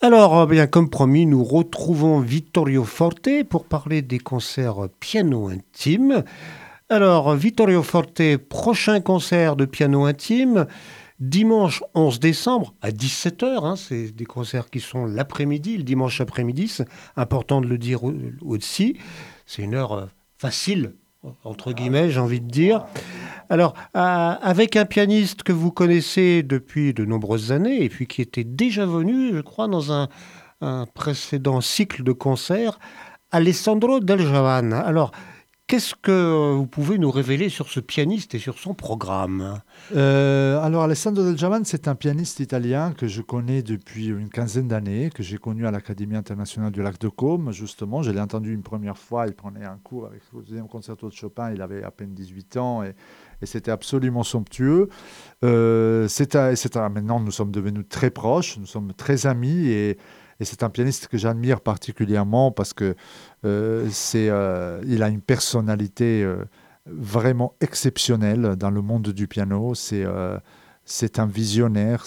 Alors, bien comme promis, nous retrouvons Vittorio Forte pour parler des concerts piano intime. Alors, Vittorio Forte, prochain concert de piano intime, dimanche 11 décembre à 17h. C'est des concerts qui sont l'après-midi, le dimanche après-midi. C'est important de le dire aussi. C'est une heure facile, entre guillemets, j'ai envie de dire. Alors, avec un pianiste que vous connaissez depuis de nombreuses années et puis qui était déjà venu, je crois, dans un précédent cycle de concerts, Alessandro Del Javan. Alors, qu'est-ce que vous pouvez nous révéler sur ce pianiste et sur son programme? Alors, Alessandro Del Giavan, c'est un pianiste italien que je connais depuis une quinzaine d'années, que j'ai connu à l'Académie internationale du Lac de Côme, justement. Je l'ai entendu une première fois, il prenait un cours avec le deuxième concerto de Chopin, il avait à peine 18 ans et c'était absolument somptueux. Maintenant, nous sommes devenus très proches, nous sommes très amis et c'est un pianiste que j'admire particulièrement parce que il a une personnalité vraiment exceptionnelle dans le monde du piano. C'est un visionnaire.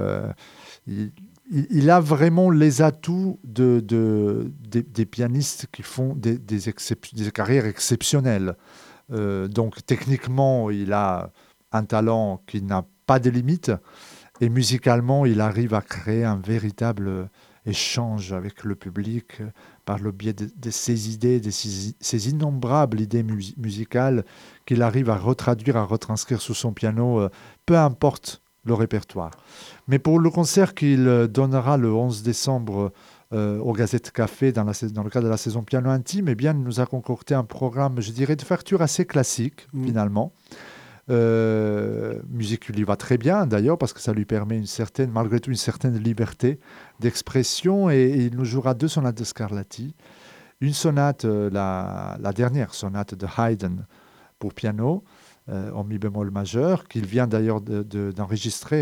Il, il a vraiment les atouts des pianistes qui font des carrières exceptionnelles. Donc techniquement, il a un talent qui n'a pas de limites. Et musicalement, il arrive à créer un véritable échange avec le public par le biais de ses idées, ses innombrables idées musicales qu'il arrive à retraduire, à retranscrire sur son piano, peu importe le répertoire. Mais pour le concert qu'il donnera le 11 décembre au Gazette Café dans le cadre de la saison piano intime, eh bien, il nous a concocté un programme, je dirais, de facture assez classique, finalement. Musique qui lui va très bien d'ailleurs parce que ça lui permet malgré tout une certaine liberté d'expression et il nous jouera deux sonates de Scarlatti, une sonate, la dernière sonate de Haydn pour piano en mi bémol majeur qu'il vient d'ailleurs d'enregistrer.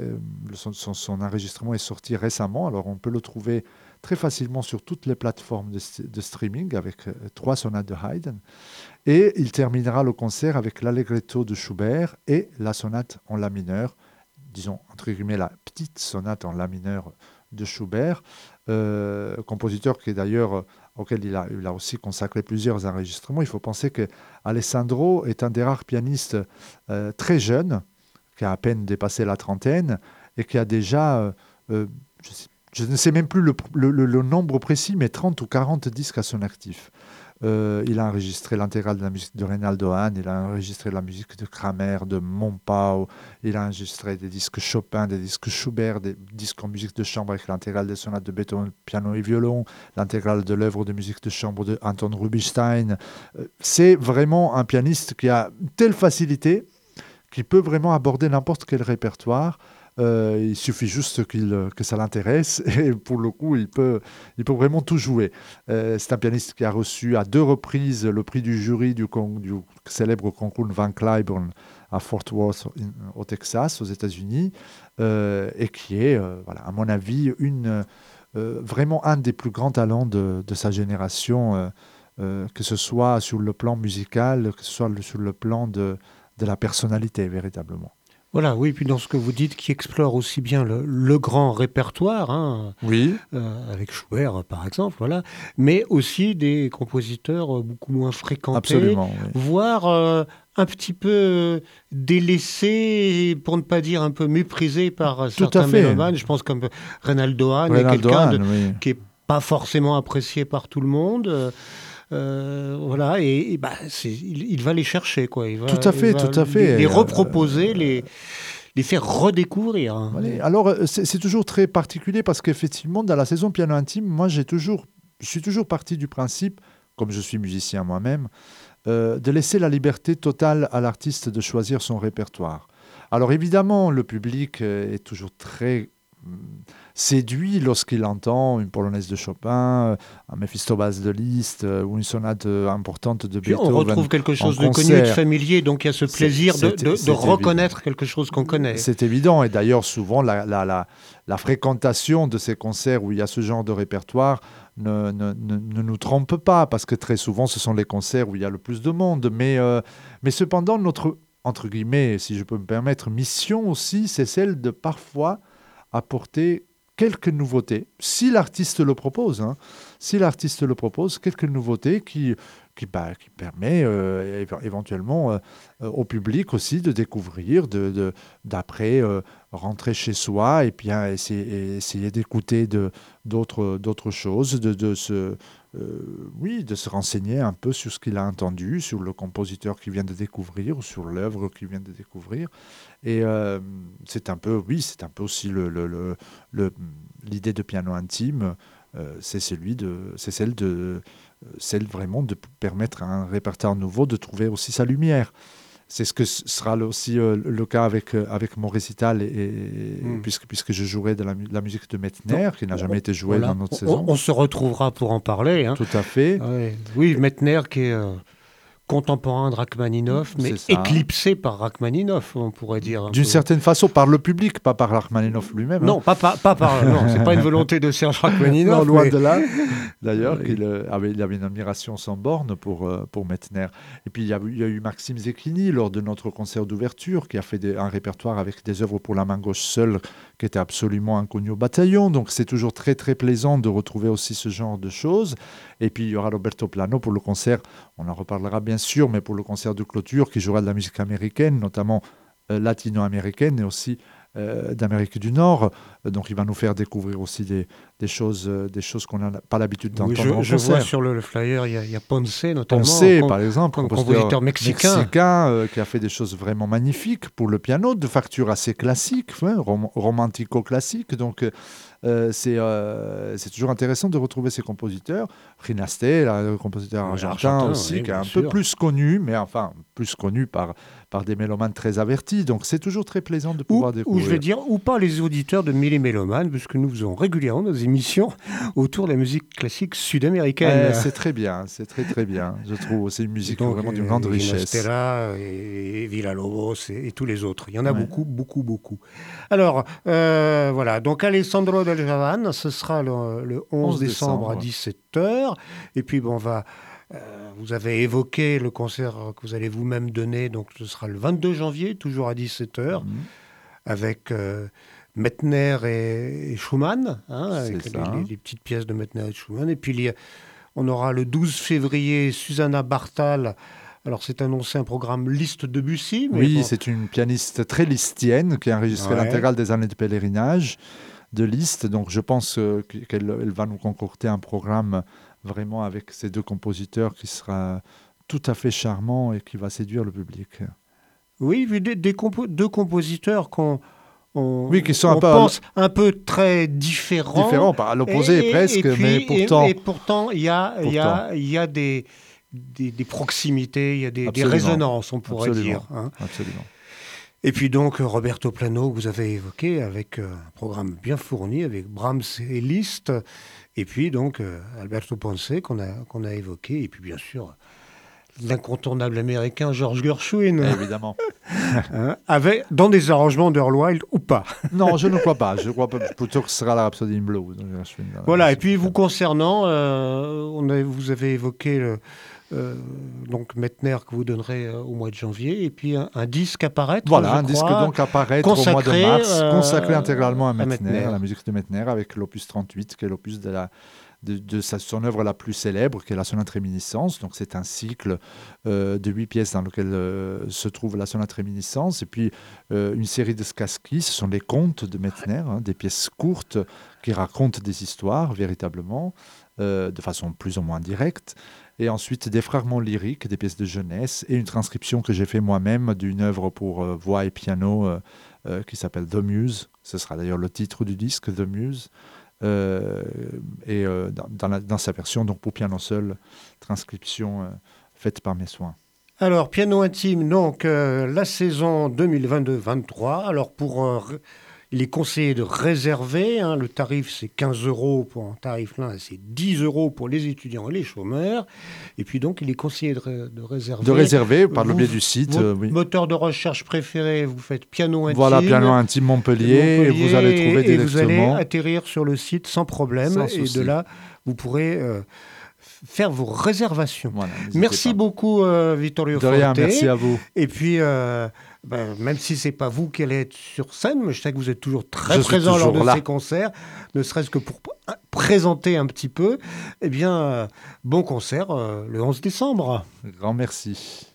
Son enregistrement est sorti récemment, alors on peut le trouver très facilement sur toutes les plateformes de streaming avec trois sonates de Haydn. Et il terminera le concert avec l'allegretto de Schubert et la sonate en la mineur, disons entre guillemets la petite sonate en la mineur de Schubert, compositeur qui est d'ailleurs auquel il a aussi consacré plusieurs enregistrements. Il faut penser que Alessandro est un des rares pianistes très jeune, qui a à peine dépassé la trentaine et qui a déjà, je ne sais même plus le nombre précis, mais 30 ou 40 disques à son actif. Il a enregistré l'intégrale de la musique de Reynaldo Hahn, il a enregistré la musique de Kramer, de Montpau, il a enregistré des disques Chopin, des disques Schubert, des disques en musique de chambre avec l'intégrale des sonates de Beethoven, piano et violon, l'intégrale de l'œuvre de musique de chambre de Anton Rubinstein. C'est vraiment un pianiste qui a une telle facilité qu'il peut vraiment aborder n'importe quel répertoire. Il suffit juste que ça l'intéresse et pour le coup, il peut vraiment tout jouer. C'est un pianiste qui a reçu à deux reprises le prix du jury du célèbre concours Van Cliburn à Fort Worth au Texas, aux États-Unis, et qui est, voilà, à mon avis, vraiment un des plus grands talents de sa génération, que ce soit sur le plan musical, que ce soit sur le plan de la personnalité, véritablement. Voilà, oui, puis dans ce que vous dites, qui explore aussi bien le grand répertoire, Oui, avec Schubert par exemple, voilà, mais aussi des compositeurs beaucoup moins fréquentés, absolument. Oui. voire un petit peu délaissés, pour ne pas dire un peu méprisés par Tout à certains fait. mélomanes. Je pense comme Reynaldo Hahn est Reynaldo quelqu'un Hahn, oui. qui est pas forcément apprécié par tout le monde. Voilà, il va les chercher, quoi. Tout à fait, tout à fait. Les reproposer, les faire redécouvrir, hein. Voilà. Alors, c'est toujours très particulier parce qu'effectivement, dans la saison piano intime, moi, je suis toujours parti du principe, comme je suis musicien moi-même, de laisser la liberté totale à l'artiste de choisir son répertoire. Alors, évidemment, le public est toujours très séduit lorsqu'il entend une polonaise de Chopin, un Méphistophélès de Liszt ou une sonate importante de Puis on Beethoven retrouve quelque en chose de connu et de concert. familier, donc il y a ce plaisir de reconnaître quelque chose qu'on connaît. C'est évident. Et d'ailleurs, souvent, la fréquentation de ces concerts où il y a ce genre de répertoire ne nous trompe pas, parce que très souvent, ce sont les concerts où il y a le plus de monde. Mais cependant, notre, entre guillemets, si je peux me permettre, mission aussi, c'est celle de parfois apporter quelques nouveautés, si l'artiste le propose. Si l'artiste le propose, quelques nouveautés qui permet éventuellement au public aussi de découvrir, d'après rentrer chez soi et bien essayer d'écouter d'autres choses, de se renseigner un peu sur ce qu'il a entendu, sur le compositeur qu'il vient de découvrir, ou sur l'œuvre qu'il vient de découvrir. Et c'est un peu aussi l'idée de piano intime. C'est celle vraiment de permettre à un répertoire nouveau de trouver aussi sa lumière. C'est ce que sera aussi le cas avec mon récital, puisque je jouerai de la musique de Mettner, qui n'a jamais été jouée dans notre saison. On se retrouvera pour en parler. Tout à fait. Oui, Mettner qui est contemporain de Rachmaninov, mais éclipsé par Rachmaninov, on pourrait dire. D'une certaine façon, par le public, pas par Rachmaninov lui-même. Non, pas par. Non, c'est pas une volonté de Serge Rachmaninov. Non, loin de là. D'ailleurs, il avait une admiration sans borne pour Mettner. Et puis, il y a eu Maxime Zecchini, lors de notre concert d'ouverture, qui a fait un répertoire avec des œuvres pour la main gauche seule, qui était absolument inconnu au bataillon. Donc, c'est toujours très, très plaisant de retrouver aussi ce genre de choses. Et puis, il y aura Roberto Plano pour le concert. On en reparlera bien sûr, mais pour le concert de clôture, qui jouera de la musique américaine, notamment latino-américaine, et aussi d'Amérique du Nord. Donc, il va nous faire découvrir aussi des choses qu'on n'a pas l'habitude d'entendre en concert. Je vois sur le flyer, il y a Ponce, notamment. Ponce, par exemple, un compositeur mexicain qui a fait des choses vraiment magnifiques pour le piano, de facture assez classique, romantico-classique. Donc, c'est toujours intéressant de retrouver ces compositeurs. Rinasté, le compositeur argentin aussi, qui est un peu plus connu, mais enfin, plus connu par des mélomanes très avertis. Donc, c'est toujours très plaisant de pouvoir découvrir. Ou je vais dire, ou pas les auditeurs de Mélomanes, puisque nous faisons régulièrement nos émissions autour de la musique classique sud-américaine. C'est très bien, c'est très très bien. Je trouve c'est une musique vraiment d'une grande richesse. Stella et Villa-Lobos et tous les autres. Il y en a beaucoup, beaucoup, beaucoup. Alors, voilà. Donc, Alessandro Del Javan, ce sera le 11 décembre à 17h. Et puis, vous avez évoqué le concert que vous allez vous-même donner. Donc, ce sera le 22 janvier, toujours à 17h, avec Mettner et Schumann, avec les petites pièces de Mettner et de Schumann. Et puis, on aura le 12 février Susanna Bartal. Alors, c'est annoncé un programme Liszt Debussy. Oui, c'est une pianiste très lisztienne qui a enregistré l'intégrale des années de pèlerinage de Liszt. Donc, je pense qu'elle va nous concocter un programme vraiment avec ces deux compositeurs qui sera tout à fait charmant et qui va séduire le public. Oui, deux compositeurs qui sont un peu très différents. Différents, à l'opposé presque, mais pourtant... Et pourtant, il y a des proximités, il y a des résonances, on pourrait dire. Absolument. Et puis donc, Roberto Plano, que vous avez évoqué, avec un programme bien fourni, avec Brahms et Liszt, et puis donc Alberto Ponce, qu'on a évoqué, et puis bien sûr... l'incontournable américain George Gershwin. Évidemment. Dans des arrangements d'Earl Wild ou pas. Non, je ne crois pas. Je crois plutôt que ce sera la Rhapsody in Blue. Voilà, et puis vous concernant, vous avez évoqué donc Mettner que vous donnerez au mois de janvier, et puis un disque apparaître. Voilà, un disque donc apparaître au mois de mars, consacré intégralement à Mettner, à la musique de Mettner, avec l'opus 38, qui est l'opus de son œuvre la plus célèbre, qui est la sonate réminiscence. Donc c'est un cycle de 8 pièces dans lequel se trouve la sonate réminiscence, et puis une série de skaski, ce sont les contes de Mettner, des pièces courtes qui racontent des histoires véritablement, de façon plus ou moins directe, et ensuite des fragments lyriques, des pièces de jeunesse, et une transcription que j'ai fait moi-même d'une œuvre pour voix et piano qui s'appelle The Muse. Ce sera d'ailleurs le titre du disque, The Muse. Dans sa version donc pour piano seul, transcription faite par mes soins. Alors, piano intime, donc la saison 2022-23. Alors, il est conseillé de réserver. Le tarif, c'est 15 € pour un tarif plein, c'est 10 € pour les étudiants et les chômeurs. Et puis, donc, il est conseillé de réserver. De réserver par le biais du site. Moteur de recherche préféré, vous faites piano intime. Voilà, piano intime Montpellier, et vous allez trouver directement. Et vous allez atterrir sur le site sans problème. Et de là, vous pourrez faire vos réservations. Voilà, merci beaucoup, Vittorio Forte. De rien, merci à vous. Et puis, Même si c'est pas vous qui allez être sur scène, mais je sais que vous êtes toujours très Je suis présent lors toujours de là. ces concerts, ne serait-ce que pour présenter un petit peu. Eh bien, bon concert le 11 décembre. Grand merci.